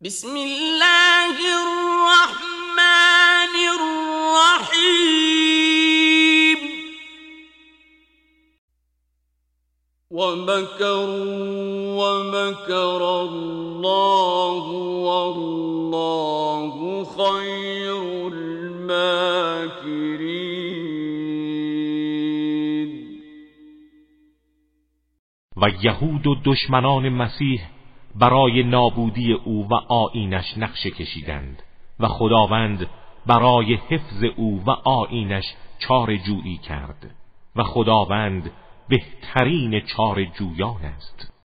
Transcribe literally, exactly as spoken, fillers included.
بسم الله الرحمن الرحیم ومكروا ومكر الله والله خير الماكرين. و یهود و دشمنان مسیح برای نابودی او و آیینش نقشه کشیدند و خداوند برای حفظ او و آیینش چاره جویی کرد و خداوند بهترین چاره جویان است.